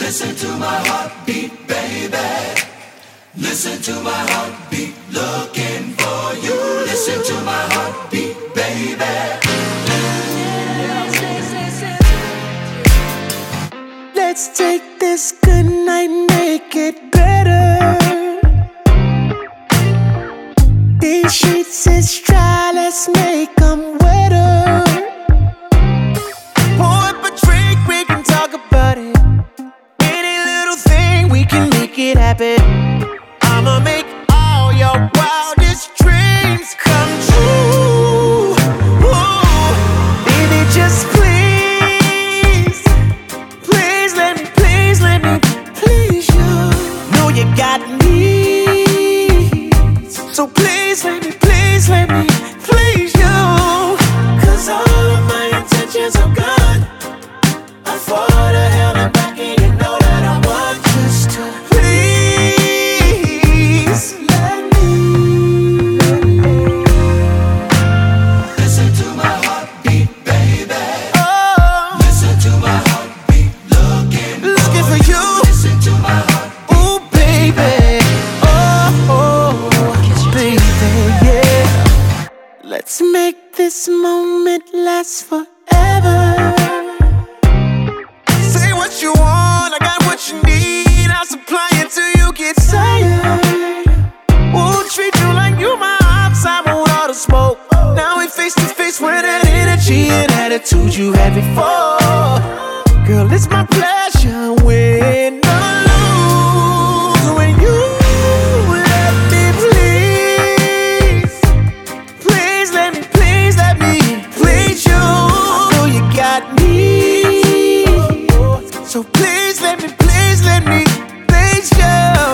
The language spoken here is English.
Listen to my heartbeat, baby. Listen to my heartbeat, looking for you. Listen to my heartbeat, baby. Let's take this good night, make it better. These sheets is dry, let's make them wetter. Pour up a drink, we can talk about it. Any little thing, we can make it happen. I'ma make all your wildest dreams come true. Ooh, baby, just please, please let me please you. Know you got needs, so please let me please you. 'Cause all of my intentions are good. I fought to hell and back, and you know that I want just to please let me. Listen to my heartbeat, baby. Oh, Listen to my heartbeat, looking for you. Listen to my heartbeat. Ooh, baby. Oh, baby, yeah. Let's make this moment last forever. Say what you want, I got what you need. I'll supply it till you get tired. We'll treat you like you my ops, I want all the smoke. Now we face to face with that energy and attitude you had before. Girl, it's my pleasure, win or lose, when you let me please. Please let me please you. I know you got me, so please let me please you.